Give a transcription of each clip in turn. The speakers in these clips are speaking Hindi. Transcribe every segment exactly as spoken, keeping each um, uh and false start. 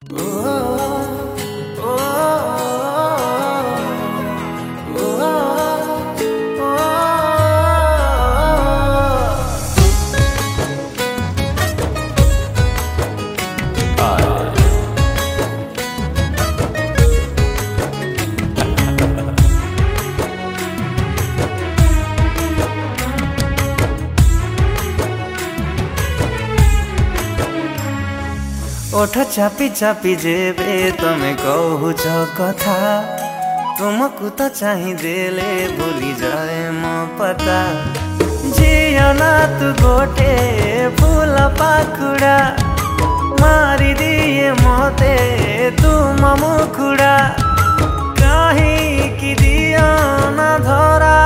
ओठ चापी चापी जेबे तमे कहूच कथा तुमको तो चाही देले भूली जाए मो पता जिया ना तू गोटे फूल पाखुड़ा मारी दिए मोते तुम मुखुड़ा कहीं की दिया ना धरा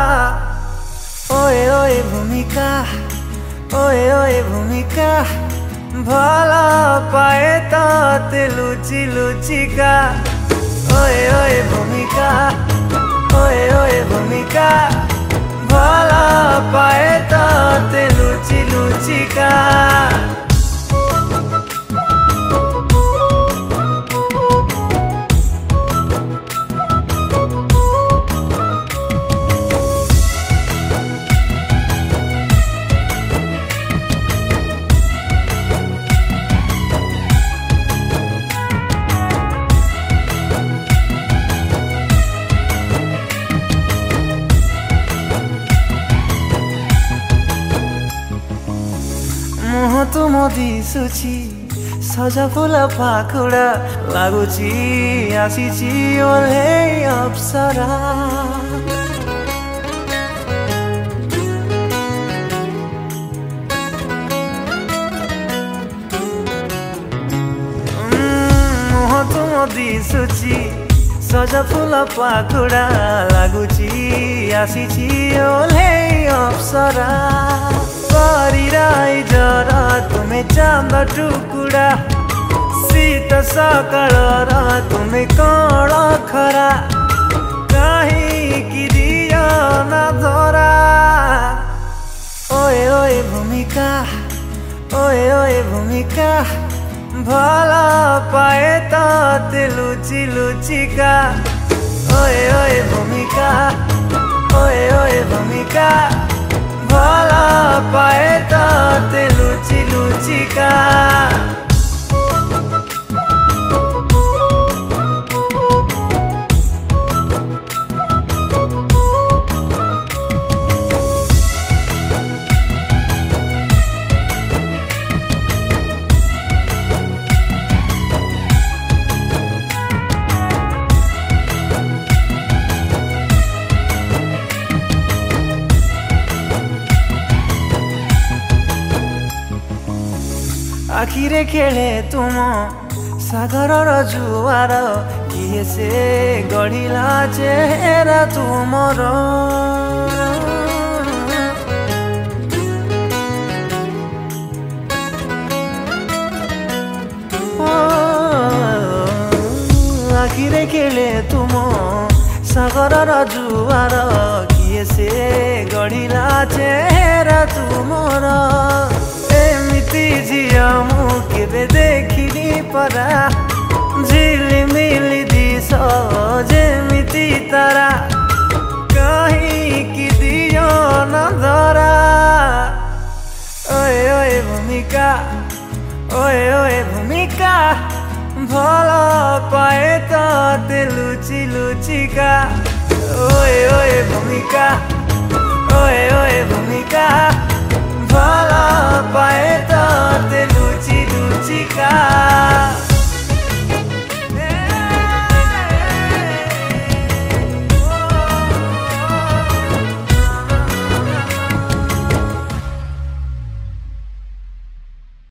ओए ओए भूमिका ओए ओए भूमिका भला पाए तो लुची लुचिका ओए ओए भूमिका ओए ओए भूमिका भला पाए तो लुची लुचिका मुह तुम दिशुची सजा फूल पाखुड़ा लगुची आसीची ओले अप्सरा मुह तुम दिशुची सजा फूल पाखुड़ा लगुची आसीची ओले अप्सरा जरा तुम्हें चांद टुकुड़ा शीत सकाल तुम्हें कण खरा कहीं की दिया ना धरा ओए ओए भूमिका ओए ओए भूमिका भला पाए तो लुची लुचिका ओए ओए भूमिका ओए ओए भूमिका भला पाए तो लुची लुचिका आखिरे खेले तुम सागर जुआर किए से गढ़िला चेहरा तुमर आखिरे खेले तुम सागर जुआर किए से गढ़िला चेहरा तुमर झिया मु केबे देखिनी परा झिलिमिली दिस जेमिति तारा कहीं की दियो न धरा ओए ओए भूमिका ओए ओए भूमिका भला पाए तो लुची लुचिका ओए ओए भूमिका ओए ओए भूमिका भला पाए तो लुची लुचिका।